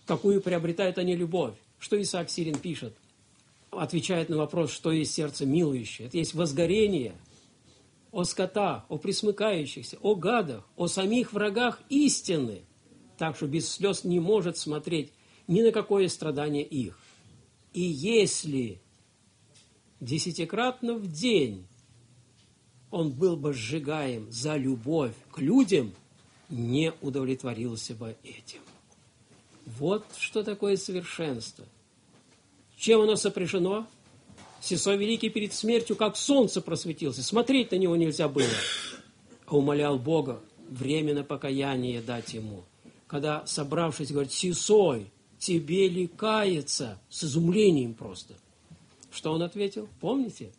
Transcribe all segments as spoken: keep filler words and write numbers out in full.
какую приобретают они любовь. Что Исаак Сирин пишет? Отвечает на вопрос, что есть сердце милующее. Это есть возгорение о скотах, о пресмыкающихся, о гадах, о самих врагах истины. Так что без слез не может смотреть ни на какое страдание их. И если десятикратно в день он был бы сжигаем за любовь к людям, не удовлетворился бы этим. Вот что такое совершенство. Чем оно сопряжено? Сесой Великий перед смертью, как солнце просветился, смотреть на него нельзя было. А умолял Бога временно покаяние дать ему. Когда, собравшись, говорит: Сесой, тебе ли каяться? С изумлением просто. Что он ответил? Помните?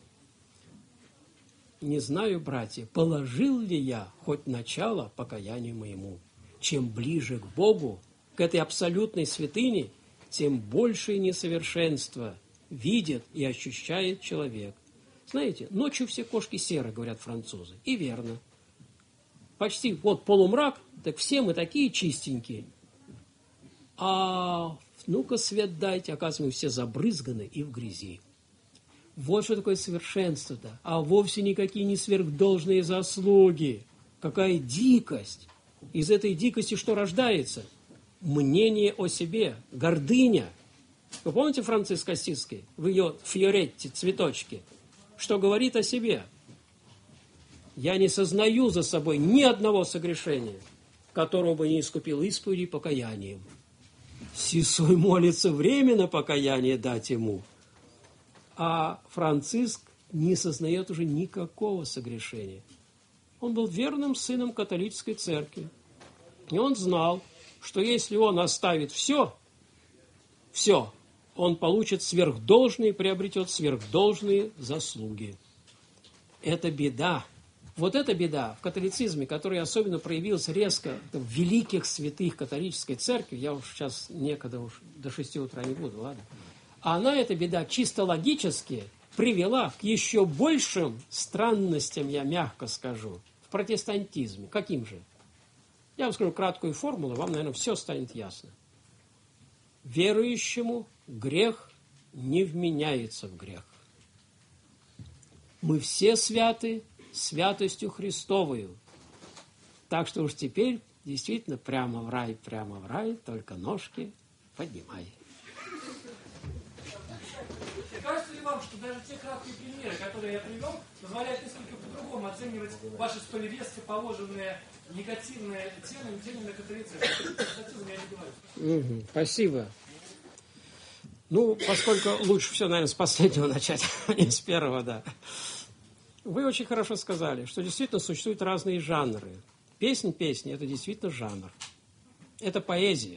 Не знаю, братья, положил ли я хоть начало покаянию моему. Чем ближе к Богу, к этой абсолютной святыне, тем большее несовершенство видит и ощущает человек. Знаете, ночью все кошки серы, говорят французы. И верно. Почти вот полумрак, так все мы такие чистенькие. А ну-ка свет дайте, оказывается, все забрызганы и в грязи. Вот что такое совершенство-то. А вовсе никакие не сверхдолжные заслуги. Какая дикость. Из этой дикости что рождается? Мнение о себе, гордыня. Вы помните Франциск Ассизский в ее Фьоретти, цветочке? Что говорит о себе? Я не сознаю за собой ни одного согрешения, которого бы не искупил исповедью и покаянием. Сесой молится временно покаяние дать ему. А Франциск не сознает уже никакого согрешения. Он был верным сыном католической церкви. И он знал, что если он оставит все, все, он получит сверхдолжные, приобретет сверхдолжные заслуги. Это беда. Вот эта беда в католицизме, которая особенно проявилась резко в великих святых католической церкви, я уж сейчас некогда уж до шести утра не буду, ладно? А она, эта беда, чисто логически привела к еще большим странностям, я мягко скажу, в протестантизме. Каким же? Я вам скажу краткую формулу, вам, наверное, все станет ясно. Верующему грех не вменяется в грех. Мы все святы святостью Христовою. Так что уж теперь действительно прямо в рай, прямо в рай, только ножки поднимай. Кажется ли вам, что даже те краткие примеры, которые я привел, позволяют несколько по-другому оценивать ваши столь резко положенные негативные темы, темы на католицизм? Я не говорю. Угу, спасибо. Ну, поскольку лучше все, наверное, с последнего начать, а не с первого, да. Вы очень хорошо сказали, что действительно существуют разные жанры. Песнь песни – это действительно жанр. Это поэзия.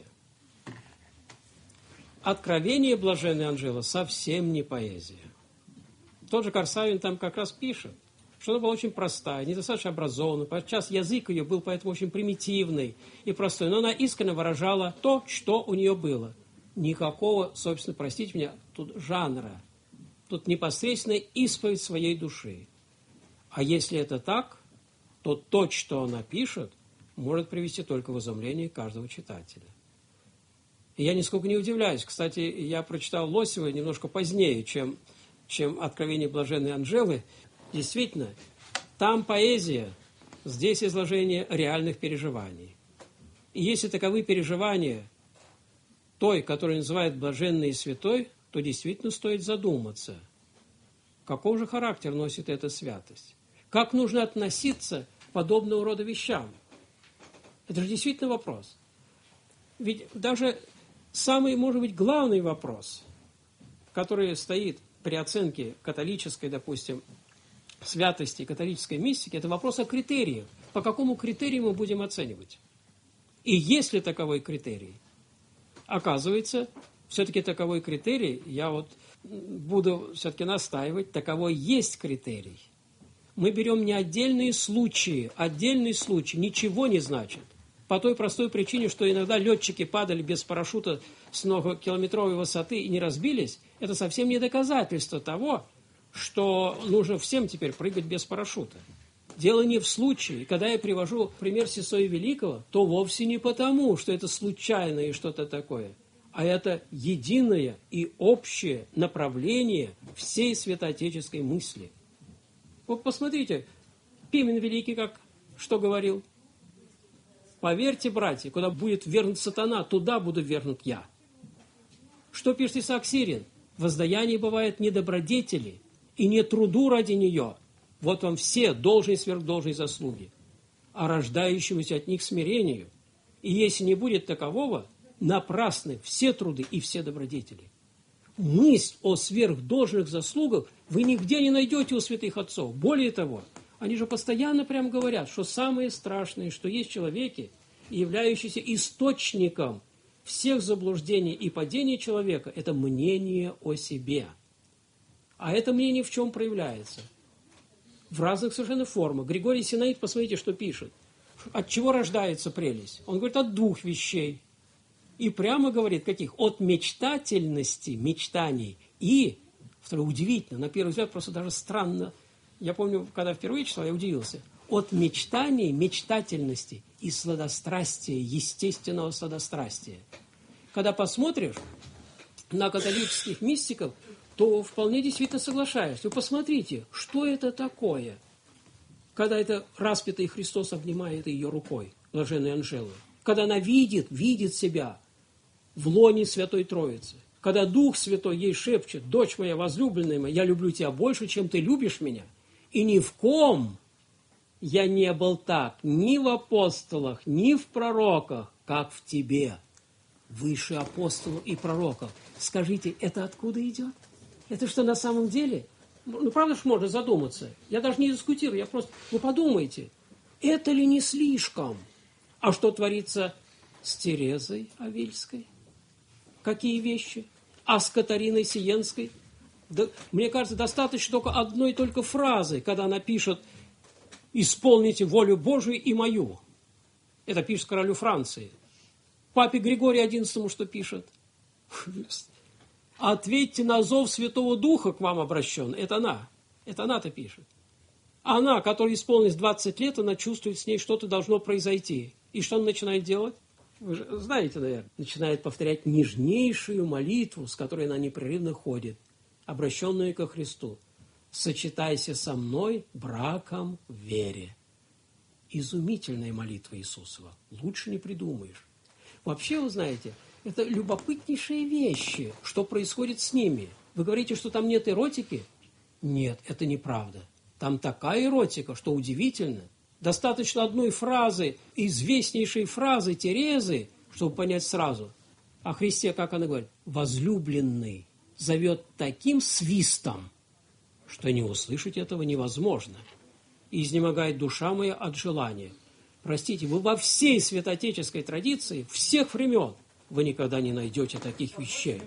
Откровение блаженной Анжелы совсем не поэзия. Тот же Корсавин там как раз пишет, что она была очень простая, недостаточно образованная. Подчас язык ее был поэтому очень примитивный и простой, но она искренне выражала то, что у нее было. Никакого, собственно, простите меня, тут жанра. Тут непосредственная исповедь своей души. А если это так, то то, что она пишет, может привести только в изумление каждого читателя. И я нисколько не удивляюсь. Кстати, я прочитал Лосева немножко позднее, чем, чем «Откровение блаженной Анжелы». Действительно, там поэзия, здесь изложение реальных переживаний. И если таковы переживания той, которую называют блаженной и святой, то действительно стоит задуматься, каков же характер носит эта святость. Как нужно относиться к подобного рода вещам? Это же действительно вопрос. Ведь даже самый, может быть, главный вопрос, который стоит при оценке католической, допустим, святости, католической мистики, это вопрос о критериях. По какому критерию мы будем оценивать? И есть ли таковой критерий? Оказывается, все-таки таковой критерий, я вот буду все-таки настаивать, таковой есть критерий. Мы берем не отдельные случаи, отдельный случай ничего не значит. По той простой причине, что иногда летчики падали без парашюта с многокилометровой высоты и не разбились, это совсем не доказательство того, что нужно всем теперь прыгать без парашюта. Дело не в случае. Когда я привожу пример Сесоя Великого, то вовсе не потому, что это случайное что-то такое, а это единое и общее направление всей святоотеческой мысли. Вот посмотрите, Пимен Великий как что говорил? Поверьте, братья, куда будет вернут сатана, туда буду вернут я. Что пишет Исаак Сирин? Воздаяние бывает не добродетели и не труду ради нее. Вот вам все должные и сверхдолжные заслуги, а рождающемуся от них смирению. И если не будет такового, напрасны все труды и все добродетели. Мысль о сверхдолжных заслугах вы нигде не найдете у святых отцов. Более того, они же постоянно прям говорят, что самое страшное, что есть в человеке, являющийся источником всех заблуждений и падений человека, это мнение о себе. А это мнение в чем проявляется? В разных совершенно формах. Григорий Синаид, посмотрите, что пишет. От чего рождается прелесть? Он говорит, от двух вещей. И прямо говорит, каких? От мечтательности, мечтаний. И, второе, удивительно, на первый взгляд, просто даже странно. Я помню, когда впервые читал, я удивился. От мечтаний, мечтательности и сладострастия, естественного сладострастия. Когда посмотришь на католических мистиков, то вполне действительно соглашаешься. Вы посмотрите, что это такое, когда это распятый Христос обнимает ее рукой, блаженной Анжелы. Когда она видит, видит себя в лоне Святой Троицы. Когда Дух Святой ей шепчет, дочь моя возлюбленная моя, я люблю тебя больше, чем ты любишь меня. И ни в ком я не был так, ни в апостолах, ни в пророках, как в тебе, выше апостолов и пророков. Скажите, это откуда идет? Это что на самом деле? Ну, правда ж можно задуматься. Я даже не дискутирую, я просто... Вы подумайте, это ли не слишком? А что творится с Терезой Авильской? Какие вещи? А с Катариной Сиенской? Да, мне кажется, достаточно только одной только фразы, когда она пишет «Исполните волю Божию и мою». Это пишет королю Франции. Папе Григорию одиннадцатому что пишет? «Ответьте на зов Святого Духа к вам обращен». Это она. Это она-то пишет. Она, которой исполнилось двадцать лет, она чувствует, с ней что-то должно произойти. И что она начинает делать? Вы же знаете, наверное. Начинает повторять нежнейшую молитву, с которой она непрерывно ходит, обращенную ко Христу. «Сочетайся со мной браком в вере». Изумительная молитва Иисусова. Лучше не придумаешь. Вообще, вы знаете, это любопытнейшие вещи, что происходит с ними. Вы говорите, что там нет эротики? Нет, это неправда. Там такая эротика, что удивительно. Достаточно одной фразы, известнейшей фразы Терезы, чтобы понять сразу. О Христе, как она говорит, возлюбленный зовет таким свистом, что не услышать этого невозможно. И изнемогает душа моя от желания. Простите, вы во всей святоотеческой традиции, всех времен, вы никогда не найдете таких вещей.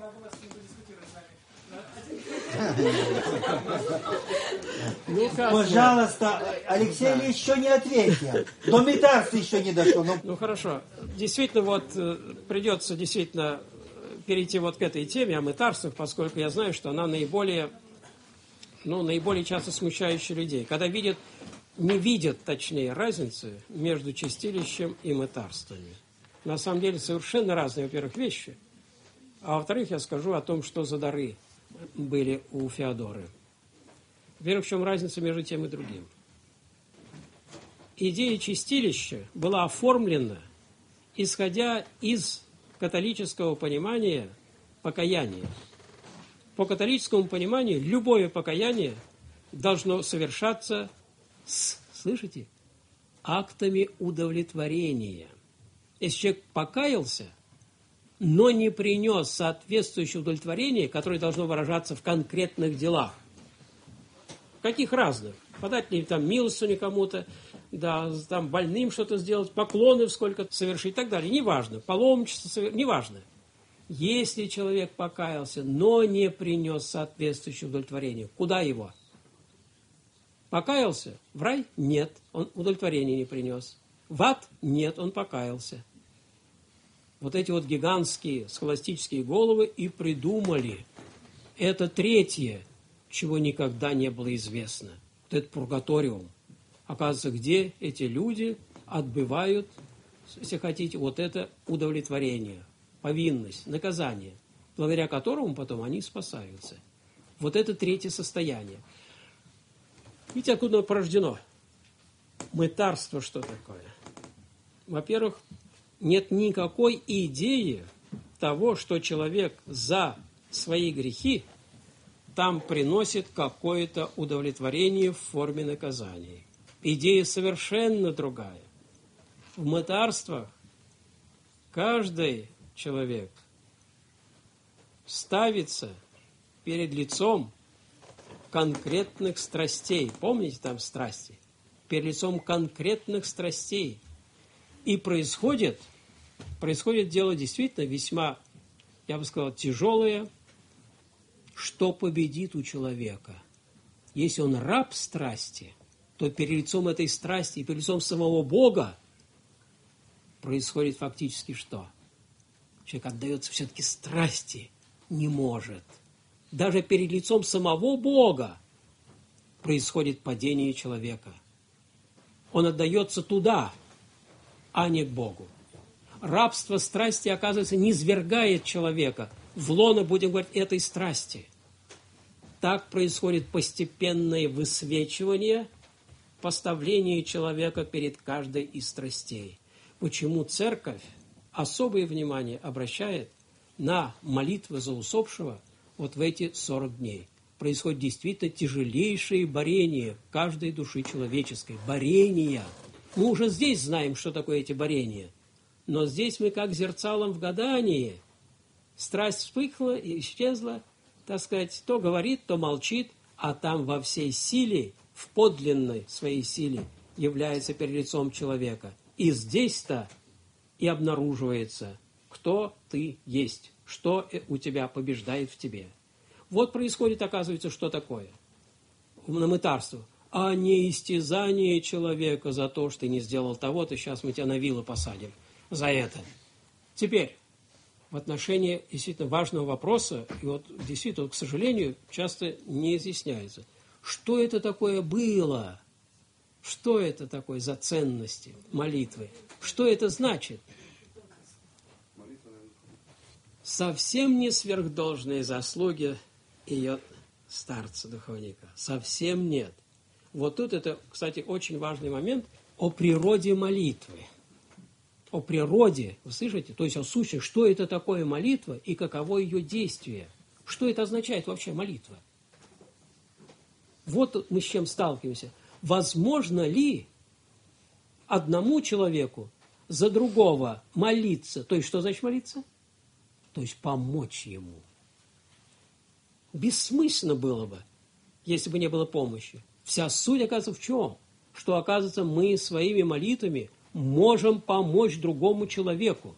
Пожалуйста, Алексей Ильич еще не ответил. До метарства еще не дошло. Ну, ну хорошо. Действительно, вот придется действительно перейти вот к этой теме о мытарствах, поскольку я знаю, что она наиболее, ну, наиболее часто смущающая людей. Когда видят, не видят, точнее, разницы между чистилищем и мытарствами. На самом деле совершенно разные, во-первых, вещи. А во-вторых, я скажу о том, что за дары были у Феодоры. Во-первых, в чем разница между тем и другим? Идея чистилища была оформлена, исходя из католического понимания покаяния. По католическому пониманию, любое покаяние должно совершаться с, слышите, актами удовлетворения. Если человек покаялся, но не принес соответствующее удовлетворение, которое должно выражаться в конкретных делах. Каких разных? Подать ли там милостыню кому-то, да, там больным что-то сделать, поклоны сколько совершить и так далее. Неважно. Паломничество, неважно. Если человек покаялся, но не принес соответствующее удовлетворение, куда его? Покаялся? В рай? Нет, он удовлетворения не принес. В ад? Нет, он покаялся. Вот эти вот гигантские схоластические головы и придумали. Это третье, чего никогда не было известно. Вот это пургаториум. Оказывается, где эти люди отбывают, если хотите, вот это удовлетворение, повинность, наказание, благодаря которому потом они спасаются. Вот это третье состояние. Видите, откуда оно порождено? Мытарство что такое? Во-первых, нет никакой идеи того, что человек за свои грехи там приносит какое-то удовлетворение в форме наказания. Идея совершенно другая. В мытарствах каждый человек ставится перед лицом конкретных страстей. Помните там страсти? Перед лицом конкретных страстей. И происходит, происходит дело действительно весьма, я бы сказал, тяжелое, что победит у человека. Если он раб страсти, то перед лицом этой страсти и перед лицом самого Бога происходит фактически что? Человек отдается все-таки страсти, не может. Даже перед лицом самого Бога происходит падение человека. Он отдается туда, а не к Богу. Рабство страсти, оказывается, низвергает человека в лоно, будем говорить, этой страсти. Так происходит постепенное высвечивание, поставление человека перед каждой из страстей. Почему церковь особое внимание обращает на молитвы за усопшего вот в эти сорок дней? Происходит действительно тяжелейшее борение каждой души человеческой. Борение. Мы уже здесь знаем, что такое эти борения. Но здесь мы как зерцалом в гадании. Страсть вспыхнула и исчезла, так сказать, то говорит, то молчит, а там во всей силе, в подлинной своей силе является перед лицом человека. И здесь-то и обнаруживается, кто ты есть, что у тебя побеждает в тебе. Вот происходит, оказывается, что такое? На мытарство. А не истязание человека за то, что ты не сделал того-то, сейчас мы тебя на вилы посадим за это. Теперь, в отношении действительно важного вопроса, и вот действительно, к сожалению, часто не изъясняется, что это такое было, что это такое за ценности молитвы, что это значит. Совсем не сверхдолжные заслуги ее старца-духовника, совсем нет. Вот тут это, кстати, очень важный момент о природе молитвы. О природе, вы слышите? То есть о сущности, что это такое молитва и каково ее действие. Что это означает вообще молитва? Вот мы с чем сталкиваемся. Возможно ли одному человеку за другого молиться? То есть что значит молиться? То есть помочь ему. Бессмысленно было бы, если бы не было помощи. Вся суть, оказывается, в чем? Что, оказывается, мы своими молитвами можем помочь другому человеку.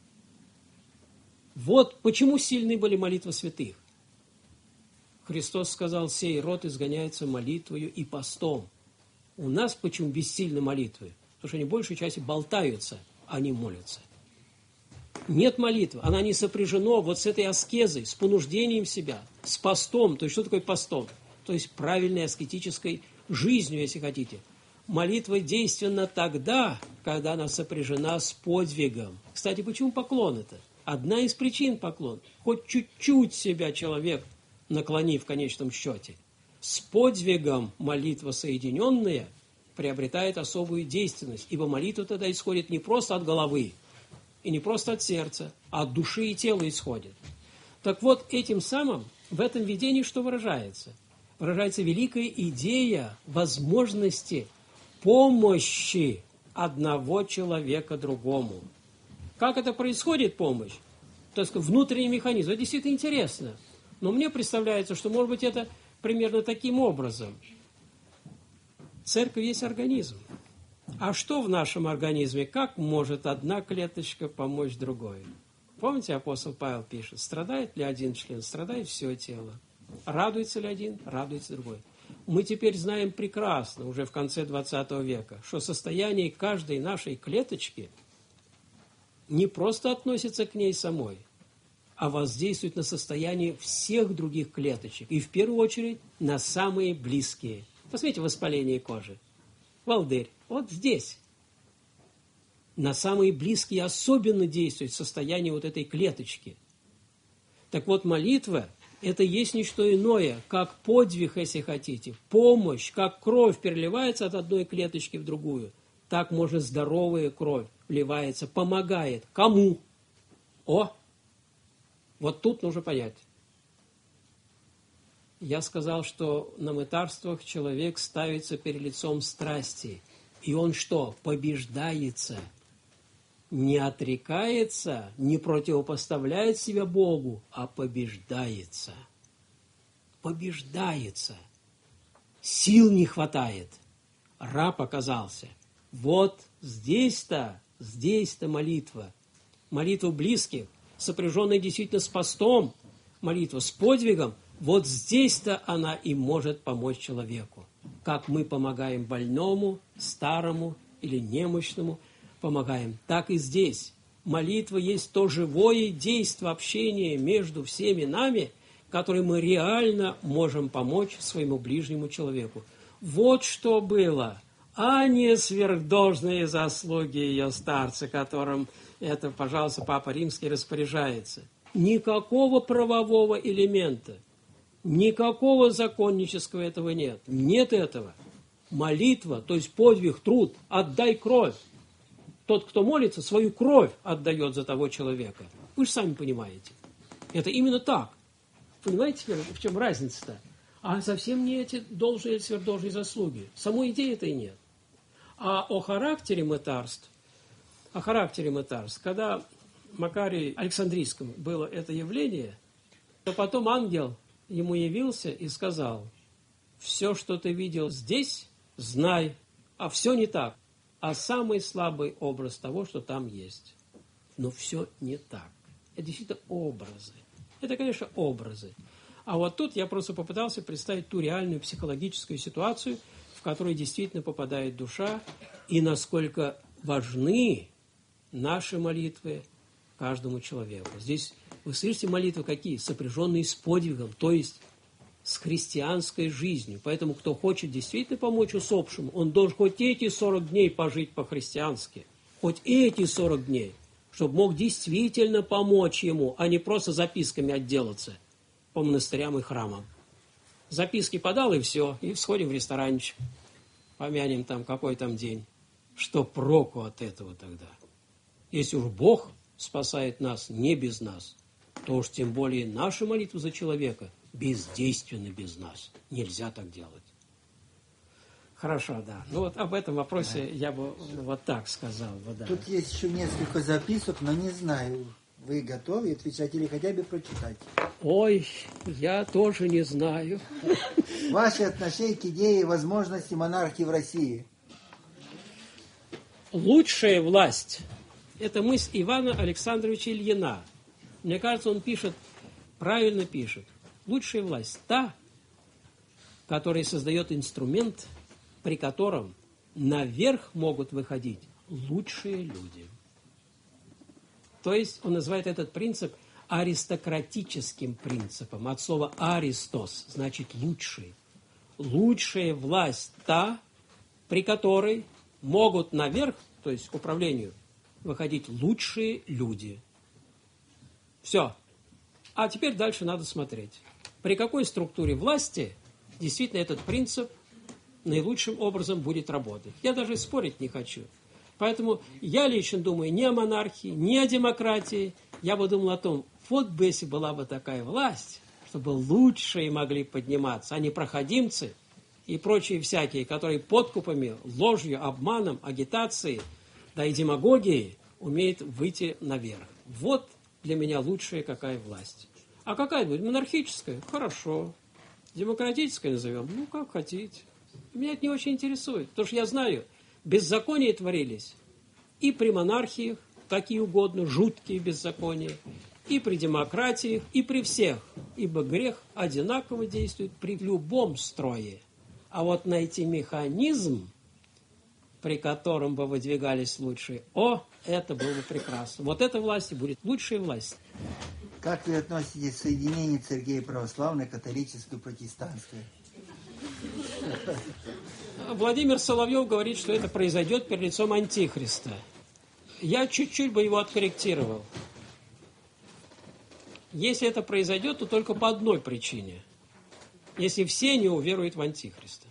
Вот почему сильны были молитвы святых. Христос сказал, сей род изгоняется молитвою и постом. У нас почему бессильны молитвы? Потому что они большей частью болтаются, а не молятся. Нет молитвы, она не сопряжена вот с этой аскезой, с понуждением себя, с постом. То есть что такое постом? То есть правильной аскетической жизнью, если хотите. Молитва действенна тогда, когда она сопряжена с подвигом. Кстати, почему поклон это? Одна из причин поклон. Хоть чуть-чуть себя человек наклонив в конечном счете. С подвигом молитва соединенная приобретает особую действенность, ибо молитва тогда исходит не просто от головы, и не просто от сердца, а от души и тела исходит. Так вот, этим самым в этом видении что выражается? Выражается великая идея возможности помощи одного человека другому. Как это происходит, помощь? Так сказать, внутренний механизм. Это действительно интересно. Но мне представляется, что, может быть, это примерно таким образом. Церковь есть организм. А что в нашем организме? Как может одна клеточка помочь другой? Помните, апостол Павел пишет, страдает ли один член? Страдает все тело. Радуется ли один? Радуется другой. Мы теперь знаем прекрасно, уже в конце двадцатого века, что состояние каждой нашей клеточки не просто относится к ней самой, а воздействует на состояние всех других клеточек. И в первую очередь на самые близкие. Посмотрите, воспаление кожи. Валдырь. Вот здесь. На самые близкие особенно действует состояние вот этой клеточки. Так вот, молитва – это есть не что иное, как подвиг, если хотите, помощь, как кровь переливается от одной клеточки в другую, так может здоровая кровь вливается, помогает. Кому? О! Вот тут нужно понять. Я сказал, что на мытарствах человек ставится перед лицом страсти, и он что? Побеждается. Не отрекается, не противопоставляет себя Богу, а побеждается. Побеждается. Сил не хватает. Раб оказался. Вот здесь-то, здесь-то молитва. Молитва близких, сопряженная действительно с постом, молитва с подвигом, вот здесь-то она и может помочь человеку. Как мы помогаем больному, старому или немощному, помогаем, так и здесь. Молитва есть то живое действие общения между всеми нами, которое мы реально можем помочь своему ближнему человеку. Вот что было, а не сверхдолжные заслуги ее старца, которым это, пожалуйста, Папа Римский распоряжается. Никакого правового элемента, никакого законнического этого нет. Нет этого. Молитва, то есть подвиг, труд, отдай кровь. Тот, кто молится, свою кровь отдает за того человека. Вы же сами понимаете. Это именно так. Понимаете, в чем разница-то? А совсем не эти должные или сверхдолжные заслуги. Самой идеи этой нет. А о характере мытарств, о характере мытарств, когда Макарию Александрийскому было это явление, то потом ангел ему явился и сказал: все, что ты видел здесь, знай, а все не так. А самый слабый образ того, что там есть. Но все не так. Это действительно образы. Это, конечно, образы. А вот тут я просто попытался представить ту реальную психологическую ситуацию, в которой действительно попадает душа, и насколько важны наши молитвы каждому человеку. Здесь вы слышите молитвы какие? Сопряженные с подвигом, то есть с христианской жизнью. Поэтому, кто хочет действительно помочь усопшему, он должен хоть эти сорок дней пожить по-христиански. Хоть эти сорок дней, чтобы мог действительно помочь ему, а не просто записками отделаться по монастырям и храмам. Записки подал, и все, и сходим в ресторанчик, помянем там, какой там день. Что проку от этого тогда? Если уж Бог спасает нас не без нас, то уж тем более наша молитва за человека бездейственно без нас. Нельзя так делать. Хорошо, да. Ну вот об этом вопросе да. я бы вот так сказал бы, да. Тут есть еще несколько записок, но не знаю, вы готовы отвечать или хотя бы прочитать? Ой, я тоже не знаю. Ваши отношения к идее возможности монархии в России? Лучшая власть – это мысль Ивана Александровича Ильина. Мне кажется, он пишет, правильно пишет. Лучшая власть – та, которая создает инструмент, при котором наверх могут выходить лучшие люди. То есть он называет этот принцип аристократическим принципом. От слова «аристос» значит «лучший». Лучшая власть – та, при которой могут наверх, то есть к управлению, выходить лучшие люди. Все. А теперь дальше надо смотреть. При какой структуре власти действительно этот принцип наилучшим образом будет работать. Я даже спорить не хочу. Поэтому я лично думаю не о монархии, не о демократии. Я бы думал о том, вот бы если была бы такая власть, чтобы лучшие могли подниматься, а не проходимцы и прочие всякие, которые подкупами, ложью, обманом, агитацией, да и демагогией умеют выйти наверх. Вот для меня лучшая какая власть. А какая будет? Монархическая? Хорошо. Демократическая назовем? Ну, как хотите. Меня это не очень интересует, потому что я знаю, беззакония творились и при монархиях, какие угодно, жуткие беззакония, и при демократиях, и при всех. Ибо грех одинаково действует при любом строе. А вот найти механизм, при котором бы выдвигались лучшие, о, это было бы прекрасно. Вот эта власть и будет лучшая власть. Как вы относитесь к соединению церквей православной, католической и протестантской? Владимир Соловьев говорит, что это произойдет перед лицом Антихриста. Я чуть-чуть бы его откорректировал. Если это произойдет, то только по одной причине. Если все не уверуют в Антихриста.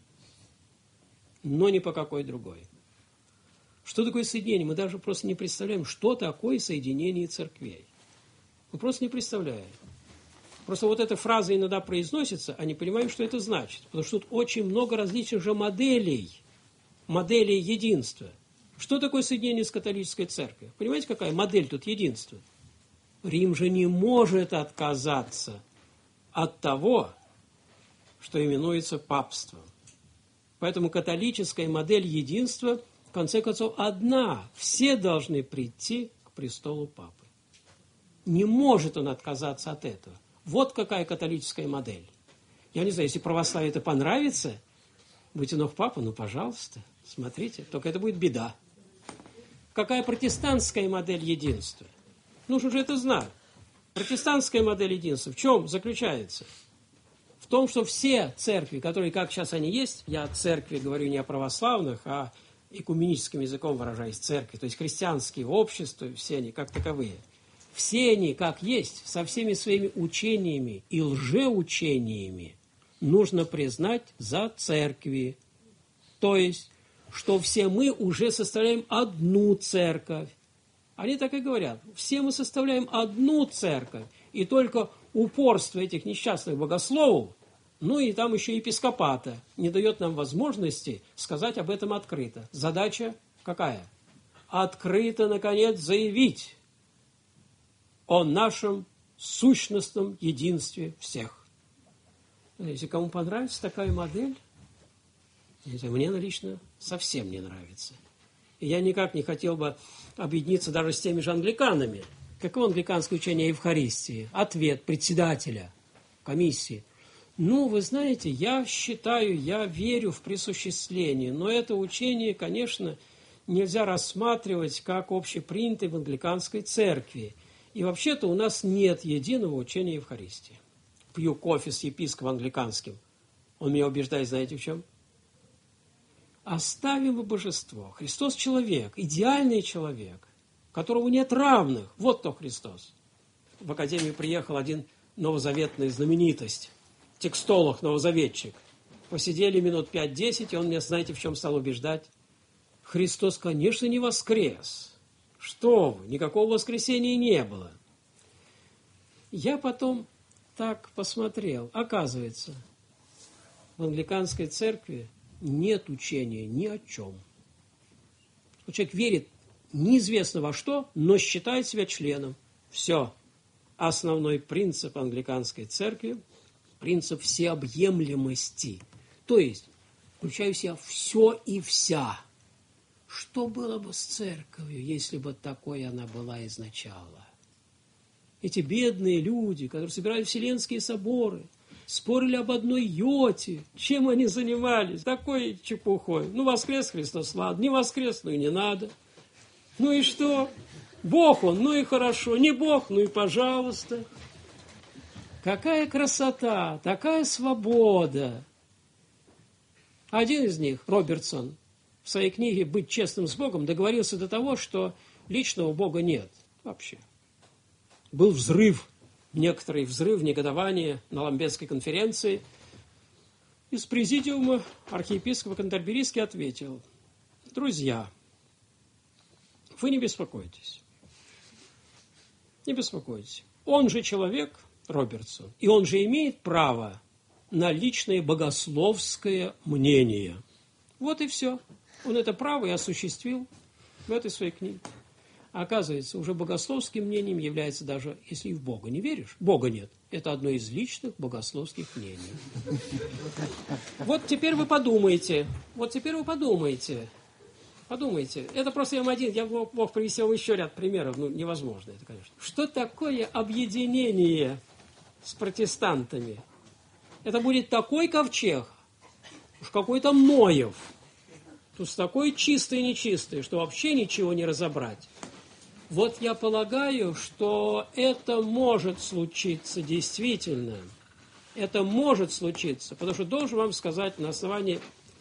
Но ни по какой другой. Что такое соединение? Мы даже просто не представляем, что такое соединение церквей. Мы просто не представляем. Просто вот эта фраза иногда произносится, а не понимаем, что это значит. Потому что тут очень много различных же моделей, моделей единства. Что такое соединение с католической церковью? Понимаете, какая модель тут единства? Рим же не может отказаться от того, что именуется папством. Поэтому католическая модель единства, в конце концов, одна. Все должны прийти к престолу папы. Не может он отказаться от этого. Вот какая католическая модель. Я не знаю, если православие это понравится, будьте ног папа, ну, пожалуйста, смотрите, только это будет беда. Какая протестантская модель единства? Нужно же это знать. Протестантская модель единства в чем заключается? В том, что все церкви, которые, как сейчас они есть, я о церкви говорю не о православных, а экуменическим языком выражаясь, церкви, то есть христианские общества, все они как таковые, все они, как есть, со всеми своими учениями и лжеучениями нужно признать за церкви. То есть, что все мы уже составляем одну церковь. Они так и говорят. Все мы составляем одну церковь. И только упорство этих несчастных богословов, ну и там еще епископата, не дает нам возможности сказать об этом открыто. Задача какая? Открыто, наконец, заявить о нашем сущностном единстве всех. Если кому понравится такая модель, мне лично совсем не нравится. И я никак не хотел бы объединиться даже с теми же англиканами. Каково англиканское учение о Евхаристии? Ответ председателя комиссии. Ну, вы знаете, я считаю, я верю в присуществление, но это учение, конечно, нельзя рассматривать как общепринятое в англиканской церкви. И вообще-то у нас нет единого учения Евхаристии. Пью кофе с епископом англиканским. Он меня убеждает, знаете в чем? Оставим вы божество. Христос человек, идеальный человек, которому нет равных. Вот кто Христос. В академию приехал один новозаветная знаменитость, текстолог, новозаветчик. Посидели минут пять-десять, и он меня, знаете, в чем стал убеждать? Христос, конечно, не воскрес. Что вы, никакого воскресения не было. Я потом так посмотрел. Оказывается, в англиканской церкви нет учения ни о чем. Человек верит неизвестно во что, но считает себя членом. Все. Основной принцип англиканской церкви – принцип всеобъемлемости. То есть, включаю в себя все и вся. Что было бы с церковью, если бы такой она была изначала? Эти бедные люди, которые собирали вселенские соборы, спорили об одной йоте, чем они занимались, такой чепухой. Ну, воскрес Христос, ладно, не воскрес, ну и не надо. Ну и что? Бог он, ну и хорошо, не Бог, ну и пожалуйста. Какая красота, такая свобода. Один из них, Робертсон, в своей книге «Быть честным с Богом» договорился до того, что личного Бога нет вообще. Был взрыв, некоторый взрыв, негодование на Ламбетской конференции. Из президиума архиепископ Кантерберийский ответил: друзья, вы не беспокойтесь. Не беспокойтесь. Он же человек, Робертсон, и он же имеет право на личное богословское мнение. Вот и все. Он это право и осуществил в этой своей книге. А оказывается, уже богословским мнением является даже, если и в Бога не веришь, Бога нет. Это одно из личных богословских мнений. Вот теперь вы подумайте. Вот теперь вы подумайте. Подумайте. Это просто я вам один. Я мог, мог привести вам еще ряд примеров. Ну, невозможно это, конечно. Что такое объединение с протестантами? Это будет такой ковчег, уж какой-то Ноев. Тут с такой чистой и нечистой, что вообще ничего не разобрать. Вот я полагаю, что это может случиться действительно. Это может случиться, потому что должен вам сказать на основании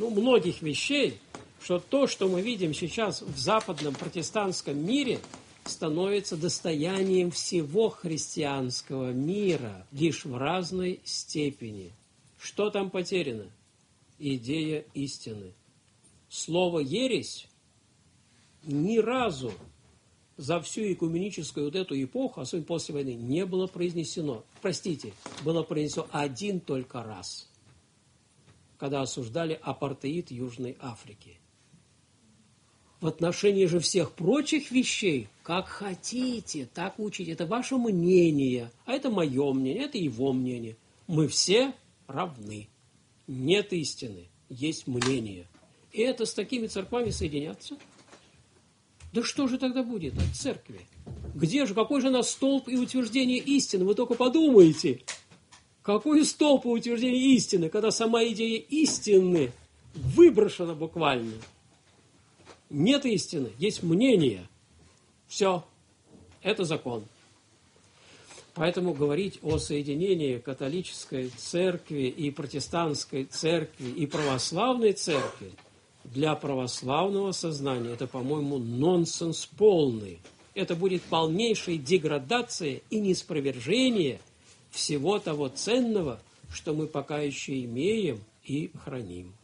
ну, многих вещей, что то, что мы видим сейчас в западном протестантском мире, становится достоянием всего христианского мира, лишь в разной степени. Что там потеряно? Идея истины. Слово «ересь» ни разу за всю экуменическую вот эту эпоху, особенно после войны, не было произнесено. Простите, было произнесено один только раз, когда осуждали апартеид Южной Африки. В отношении же всех прочих вещей, как хотите, так учите. Это ваше мнение, а это мое мнение, это его мнение. Мы все равны. Нет истины, есть мнение. И это с такими церквами соединяться? Да что же тогда будет от церкви? Где же, какой же у нас столб и утверждение истины? Вы только подумайте. Какой столб и утверждение истины, когда сама идея истины выброшена буквально? Нет истины, есть мнение. Все, это закон. Поэтому говорить о соединении католической церкви и протестантской церкви и православной церкви для православного сознания, это, по-моему, нонсенс полный. Это будет полнейшей деградация и неспровержение всего того ценного, что мы пока еще имеем и храним.